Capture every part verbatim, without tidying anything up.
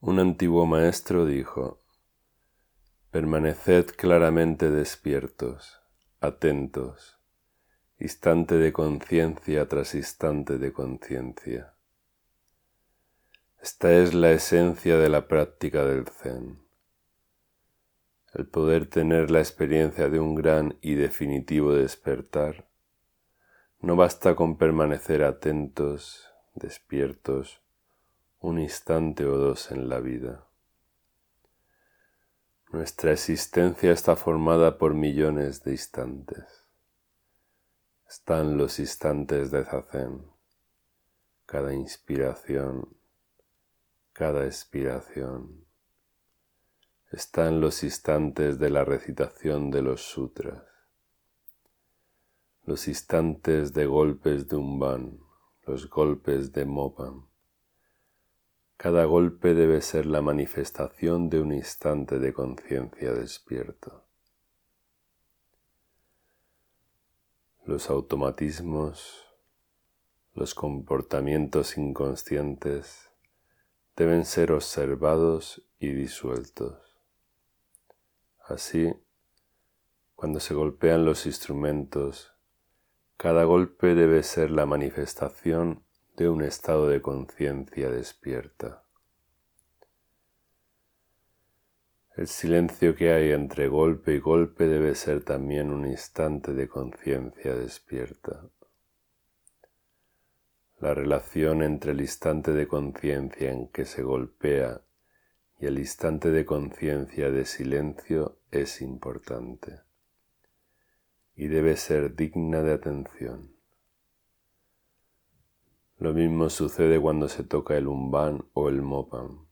Un antiguo maestro dijo: permaneced claramente despiertos, atentos, instante de conciencia tras instante de conciencia. Esta es la esencia de la práctica del Zen, el poder tener la experiencia de un gran y definitivo despertar. No basta con permanecer atentos, despiertos, un instante o dos en la vida. Nuestra existencia está formada por millones de instantes. Están los instantes de zazen, cada inspiración, cada expiración. Están los instantes de la recitación de los sutras, los instantes de golpes de umban, los golpes de mopan. Cada golpe debe ser la manifestación de un instante de conciencia despierto. Los automatismos, los comportamientos inconscientes deben ser observados y disueltos. Así, cuando se golpean los instrumentos, cada golpe debe ser la manifestación de un estado de conciencia despierta. El silencio que hay entre golpe y golpe debe ser también un instante de conciencia despierta. La relación entre el instante de conciencia en que se golpea y el instante de conciencia de silencio es importante y debe ser digna de atención. Lo mismo sucede cuando se toca el umban o el mopan.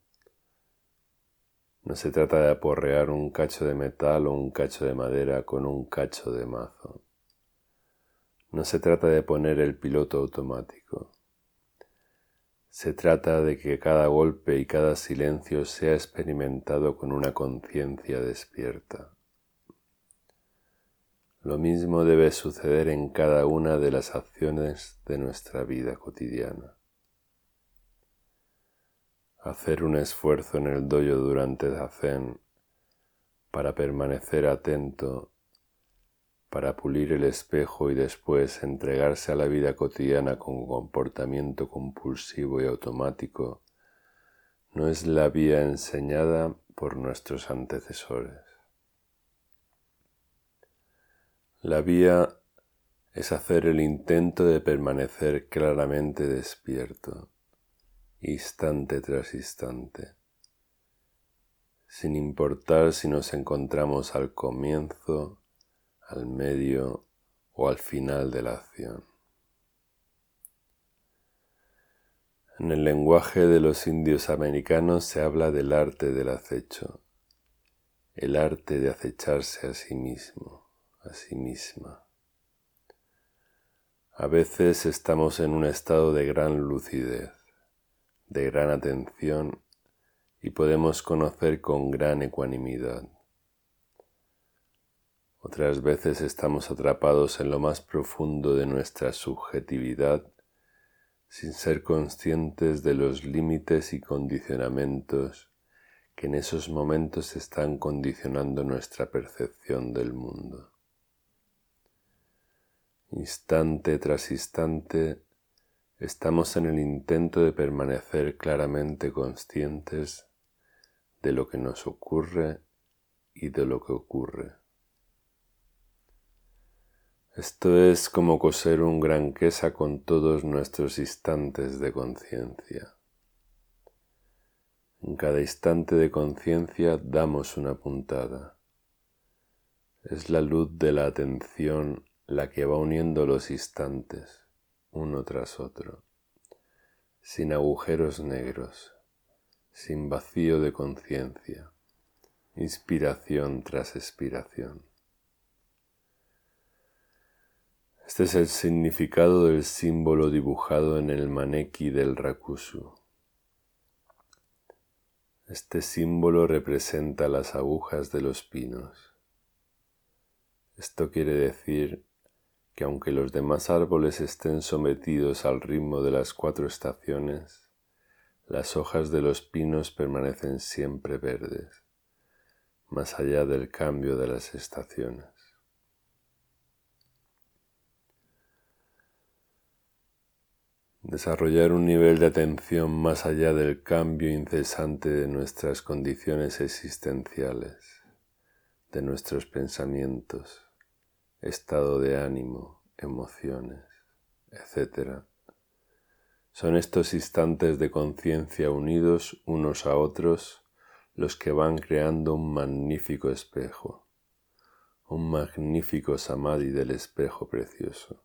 No se trata de aporrear un cacho de metal o un cacho de madera con un cacho de mazo. No se trata de poner el piloto automático. Se trata de que cada golpe y cada silencio sea experimentado con una conciencia despierta. Lo mismo debe suceder en cada una de las acciones de nuestra vida cotidiana. Hacer un esfuerzo en el dojo durante zazen para permanecer atento, para pulir el espejo y después entregarse a la vida cotidiana con comportamiento compulsivo y automático, no es la vía enseñada por nuestros antecesores. La vía es hacer el intento de permanecer claramente despierto, instante tras instante, sin importar si nos encontramos al comienzo, al medio o al final de la acción. En el lenguaje de los indios americanos se habla del arte del acecho, el arte de acecharse a sí mismo, a sí misma. A veces estamos en un estado de gran lucidez, de gran atención y podemos conocer con gran ecuanimidad. Otras veces estamos atrapados en lo más profundo de nuestra subjetividad sin ser conscientes de los límites y condicionamientos que en esos momentos están condicionando nuestra percepción del mundo. Instante tras instante, estamos en el intento de permanecer claramente conscientes de lo que nos ocurre y de lo que ocurre. Esto es como coser un gran quesa con todos nuestros instantes de conciencia. En cada instante de conciencia damos una puntada. Es la luz de la atención la que va uniendo los instantes, uno tras otro, sin agujeros negros, sin vacío de conciencia, inspiración tras expiración. Este es el significado del símbolo dibujado en el maneki del Rakusu. Este símbolo representa las agujas de los pinos. Esto quiere decir que aunque los demás árboles estén sometidos al ritmo de las cuatro estaciones, las hojas de los pinos permanecen siempre verdes, más allá del cambio de las estaciones. Desarrollar un nivel de atención más allá del cambio incesante de nuestras condiciones existenciales, de nuestros pensamientos, estado de ánimo, emociones, etcétera. Son estos instantes de conciencia unidos unos a otros los que van creando un magnífico espejo, un magnífico samadhi del espejo precioso.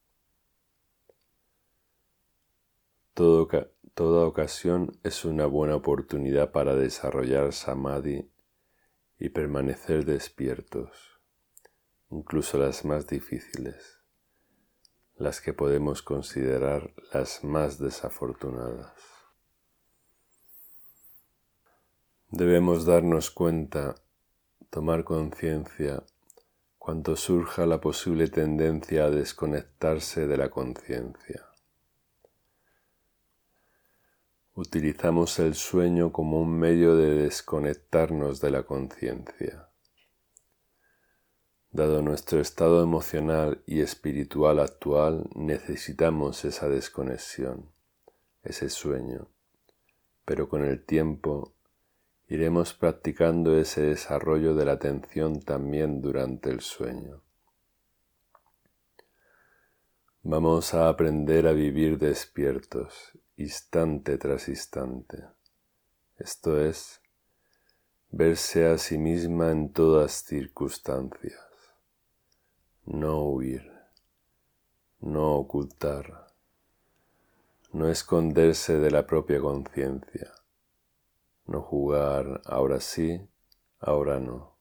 Todo, toda ocasión es una buena oportunidad para desarrollar samadhi y permanecer despiertos, incluso las más difíciles, las que podemos considerar las más desafortunadas. Debemos darnos cuenta, tomar conciencia, cuando surja la posible tendencia a desconectarse de la conciencia. Utilizamos el sueño como un medio de desconectarnos de la conciencia. Dado nuestro estado emocional y espiritual actual, necesitamos esa desconexión, ese sueño, pero con el tiempo iremos practicando ese desarrollo de la atención también durante el sueño. Vamos a aprender a vivir despiertos, instante tras instante, esto es, verse a sí misma en todas circunstancias, no huir, no ocultar, no esconderse de la propia conciencia, no jugar ahora sí, ahora no.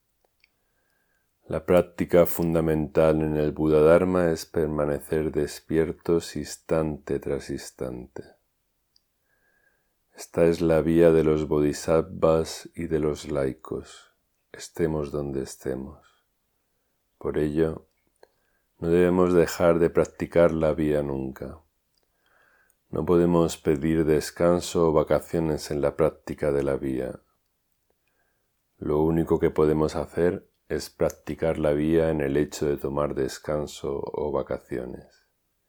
La práctica fundamental en el Buddha-dharma es permanecer despiertos instante tras instante. Esta es la vía de los bodhisattvas y de los laicos, estemos donde estemos. Por ello, no debemos dejar de practicar la vía nunca. No podemos pedir descanso o vacaciones en la práctica de la vía. Lo único que podemos hacer es practicar la vía en el hecho de tomar descanso o vacaciones.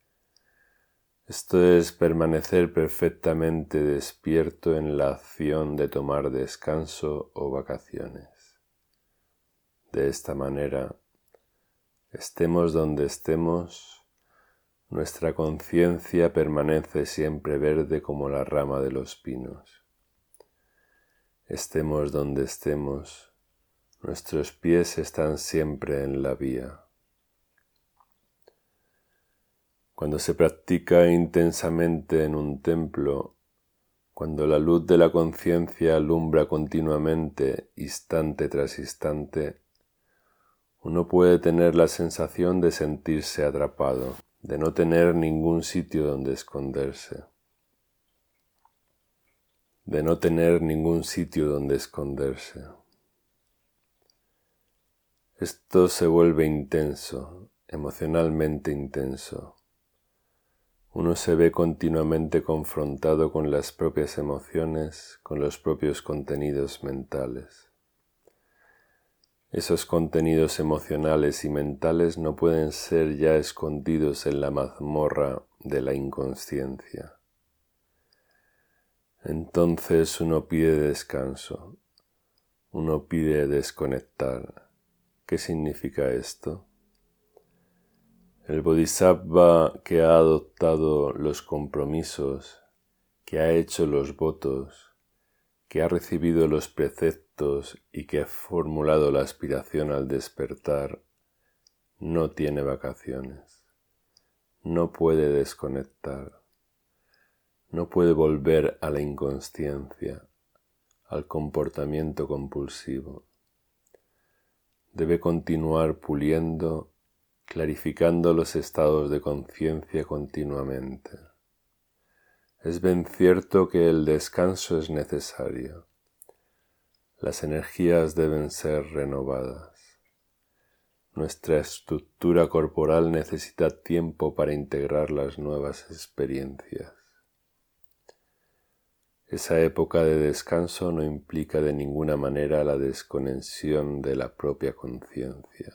Esto es permanecer perfectamente despierto en la acción de tomar descanso o vacaciones. De esta manera, estemos donde estemos, nuestra conciencia permanece siempre verde como la rama de los pinos. Estemos donde estemos, nuestros pies están siempre en la vía. Cuando se practica intensamente en un templo, cuando la luz de la conciencia alumbra continuamente, instante tras instante, uno puede tener la sensación de sentirse atrapado, de no tener ningún sitio donde esconderse. De no tener ningún sitio donde esconderse. Esto se vuelve intenso, emocionalmente intenso. Uno se ve continuamente confrontado con las propias emociones, con los propios contenidos mentales. Esos contenidos emocionales y mentales no pueden ser ya escondidos en la mazmorra de la inconsciencia. Entonces uno pide descanso, uno pide desconectar. ¿Qué significa esto? El bodhisattva que ha adoptado los compromisos, que ha hecho los votos, que ha recibido los preceptos y que ha formulado la aspiración al despertar, no tiene vacaciones, no puede desconectar, no puede volver a la inconsciencia, al comportamiento compulsivo. Debe continuar puliendo, clarificando los estados de conciencia continuamente. Es bien cierto que el descanso es necesario. Las energías deben ser renovadas. Nuestra estructura corporal necesita tiempo para integrar las nuevas experiencias. Esa época de descanso no implica de ninguna manera la desconexión de la propia conciencia.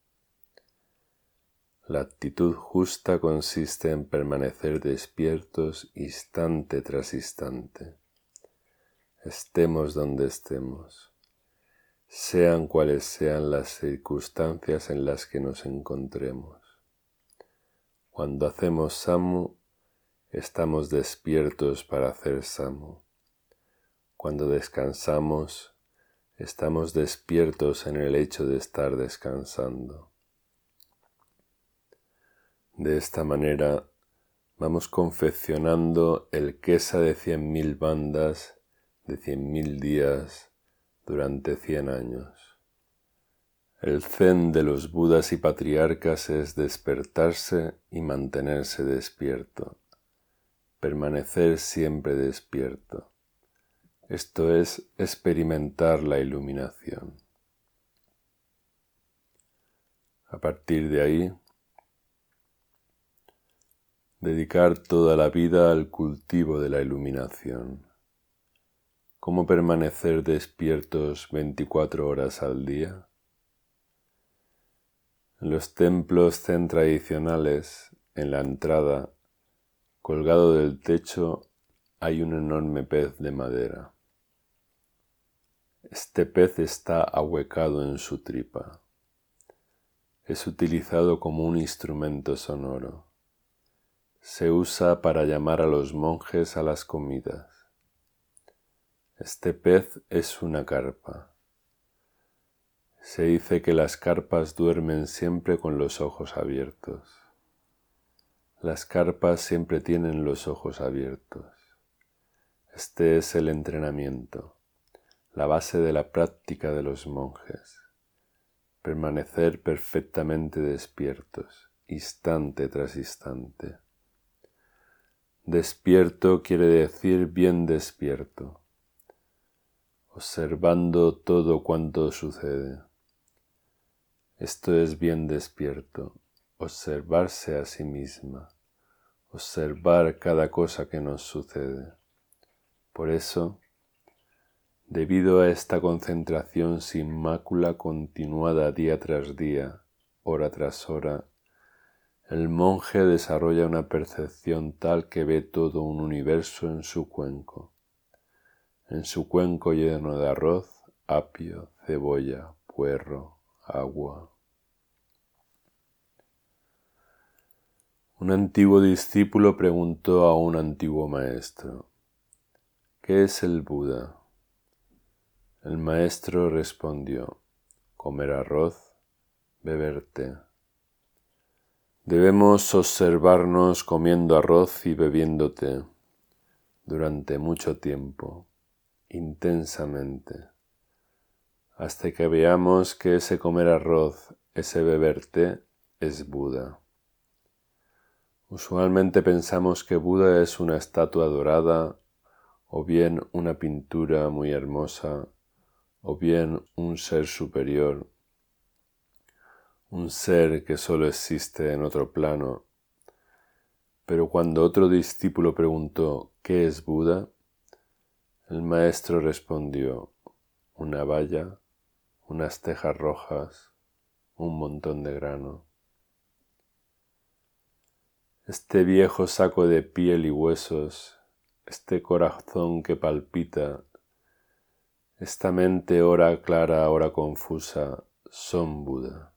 La actitud justa consiste en permanecer despiertos instante tras instante, estemos donde estemos, sean cuales sean las circunstancias en las que nos encontremos. Cuando hacemos samu, estamos despiertos para hacer samu. Cuando descansamos, estamos despiertos en el hecho de estar descansando. De esta manera, vamos confeccionando el kesa de cien mil bandas de cien mil días durante cien años. El zen de los budas y patriarcas es despertarse y mantenerse despierto, permanecer siempre despierto. Esto es experimentar la iluminación. A partir de ahí, dedicar toda la vida al cultivo de la iluminación. ¿Cómo permanecer despiertos veinticuatro horas al día? En los templos zen tradicionales, en la entrada, colgado del techo, hay un enorme pez de madera. Este pez está ahuecado en su tripa. Es utilizado como un instrumento sonoro. Se usa para llamar a los monjes a las comidas. Este pez es una carpa. Se dice que las carpas duermen siempre con los ojos abiertos. Las carpas siempre tienen los ojos abiertos. Este es el entrenamiento, la base de la práctica de los monjes. Permanecer perfectamente despiertos, instante tras instante. Despierto quiere decir bien despierto, observando todo cuanto sucede. Esto es bien despierto, observarse a sí misma, observar cada cosa que nos sucede. Por eso, debido a esta concentración sin mácula continuada día tras día, hora tras hora, el monje desarrolla una percepción tal que ve todo un universo en su cuenco. En su cuenco lleno de arroz, apio, cebolla, puerro, agua. Un antiguo discípulo preguntó a un antiguo maestro: ¿qué es el Buda? El maestro respondió: comer arroz, beber té. Debemos observarnos comiendo arroz y bebiendo té durante mucho tiempo, intensamente, hasta que veamos que ese comer arroz, ese beber té, es Buda. Usualmente pensamos que Buda es una estatua dorada, o bien una pintura muy hermosa, o bien un ser superior, un ser que solo existe en otro plano. Pero cuando otro discípulo preguntó ¿qué es Buda?, el maestro respondió: una valla, unas tejas rojas, un montón de grano. Este viejo saco de piel y huesos, este corazón que palpita, esta mente ora clara, ora confusa, son Buda.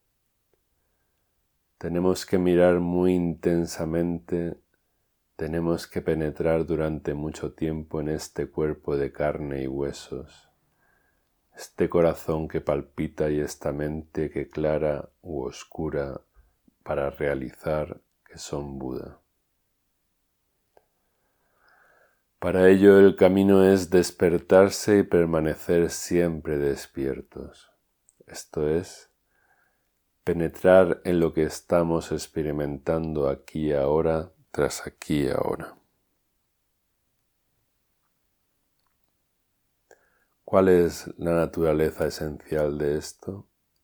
Tenemos que mirar muy intensamente, tenemos que penetrar durante mucho tiempo en este cuerpo de carne y huesos, este corazón que palpita y esta mente que clara u oscura para realizar que son Buda. Para ello el camino es despertarse y permanecer siempre despiertos. Esto es, penetrar en lo que estamos experimentando aquí y ahora tras aquí y ahora. ¿Cuál es la naturaleza esencial de esto?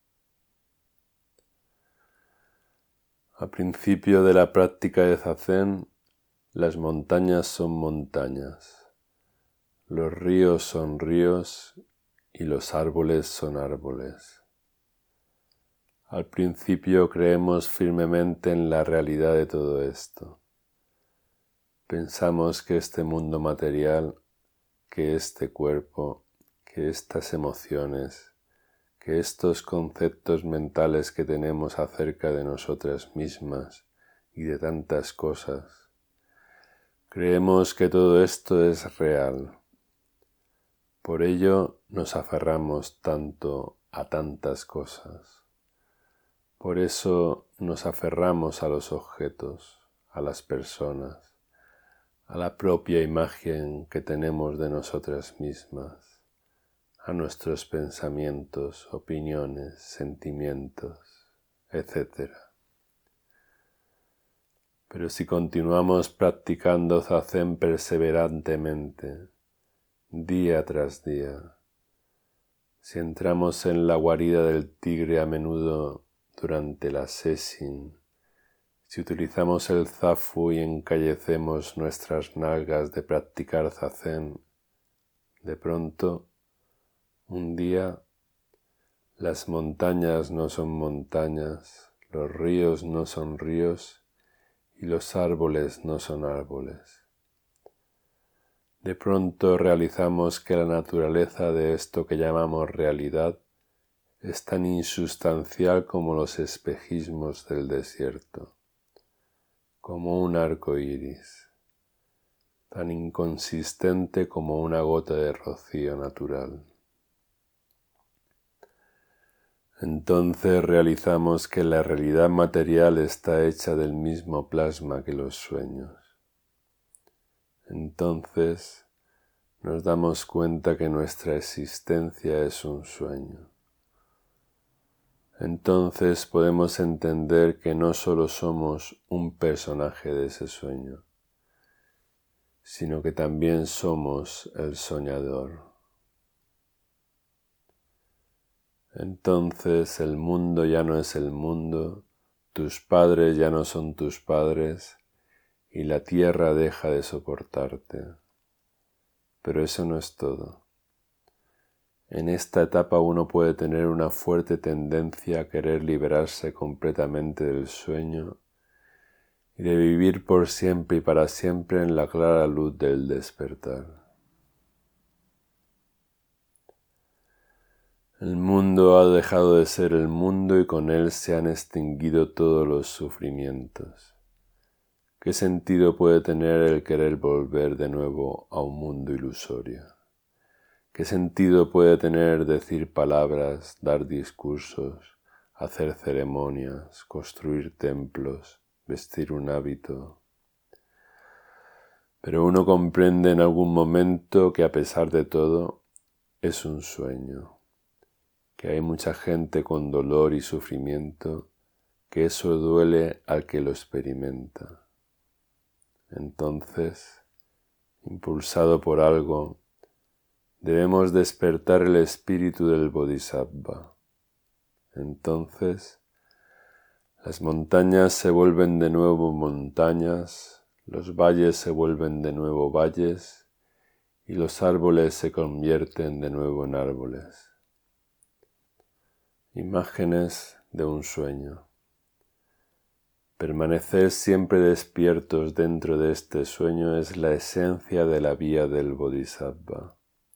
Al principio de la práctica de Zazen, las montañas son montañas. Los ríos son ríos y los árboles son árboles. Al principio creemos firmemente en la realidad de todo esto. Pensamos que este mundo material, que este cuerpo, que estas emociones, que estos conceptos mentales que tenemos acerca de nosotras mismas y de tantas cosas, creemos que todo esto es real. Por ello nos aferramos tanto a tantas cosas. Por eso nos aferramos a los objetos, a las personas, a la propia imagen que tenemos de nosotras mismas, a nuestros pensamientos, opiniones, sentimientos, etcétera. Pero si continuamos practicando zazen perseverantemente, día tras día, si entramos en la guarida del tigre a menudo durante la sesshin, si utilizamos el zafu y encallecemos nuestras nalgas de practicar zazen, de pronto, un día, las montañas no son montañas, los ríos no son ríos y los árboles no son árboles. De pronto realizamos que la naturaleza de esto que llamamos realidad es tan insustancial como los espejismos del desierto, como un arco iris, tan inconsistente como una gota de rocío natural. Entonces realizamos que la realidad material está hecha del mismo plasma que los sueños. Entonces nos damos cuenta que nuestra existencia es un sueño. Entonces podemos entender que no solo somos un personaje de ese sueño, sino que también somos el soñador. Entonces el mundo ya no es el mundo, tus padres ya no son tus padres y la tierra deja de soportarte. Pero eso no es todo. En esta etapa uno puede tener una fuerte tendencia a querer liberarse completamente del sueño y de vivir por siempre y para siempre en la clara luz del despertar. El mundo ha dejado de ser el mundo y con él se han extinguido todos los sufrimientos. ¿Qué sentido puede tener el querer volver de nuevo a un mundo ilusorio? ¿Qué sentido puede tener decir palabras, dar discursos, hacer ceremonias, construir templos, vestir un hábito? Pero uno comprende en algún momento que a pesar de todo es un sueño, que hay mucha gente con dolor y sufrimiento, que eso duele al que lo experimenta. Entonces, impulsado por algo, debemos despertar el espíritu del Bodhisattva. Entonces, las montañas se vuelven de nuevo montañas, los valles se vuelven de nuevo valles y los árboles se convierten de nuevo en árboles. Imágenes de un sueño. Permanecer siempre despiertos dentro de este sueño es la esencia de la vía del Bodhisattva.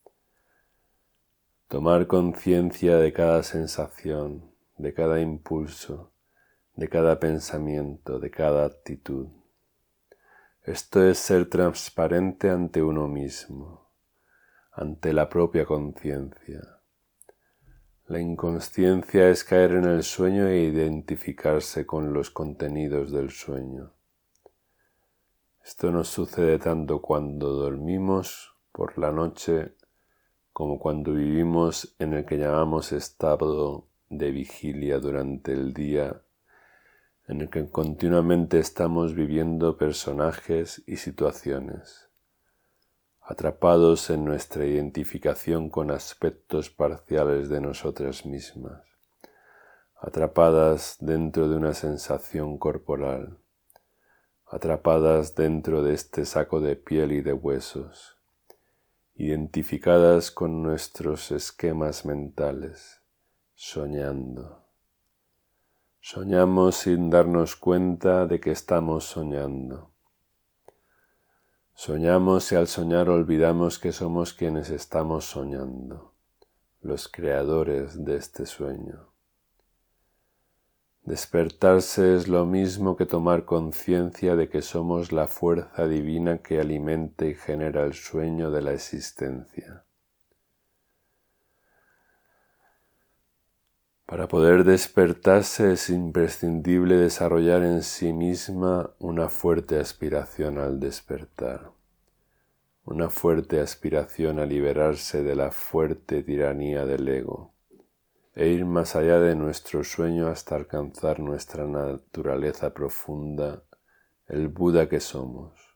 Tomar conciencia de cada sensación, de cada impulso, de cada pensamiento, de cada actitud. Esto es ser transparente ante uno mismo, ante la propia conciencia. La inconsciencia es caer en el sueño e identificarse con los contenidos del sueño. Esto nos sucede tanto cuando dormimos por la noche como cuando vivimos en el que llamamos estado de vigilia durante el día, en el que continuamente estamos viviendo personajes y situaciones, atrapados en nuestra identificación con aspectos parciales de nosotras mismas, atrapadas dentro de una sensación corporal, atrapadas dentro de este saco de piel y de huesos, identificadas con nuestros esquemas mentales, soñando. Soñamos sin darnos cuenta de que estamos soñando. Soñamos y al soñar olvidamos que somos quienes estamos soñando, los creadores de este sueño. Despertarse es lo mismo que tomar conciencia de que somos la fuerza divina que alimenta y genera el sueño de la existencia. Para poder despertarse es imprescindible desarrollar en sí misma una fuerte aspiración al despertar, una fuerte aspiración a liberarse de la fuerte tiranía del ego e ir más allá de nuestro sueño hasta alcanzar nuestra naturaleza profunda, el Buda que somos.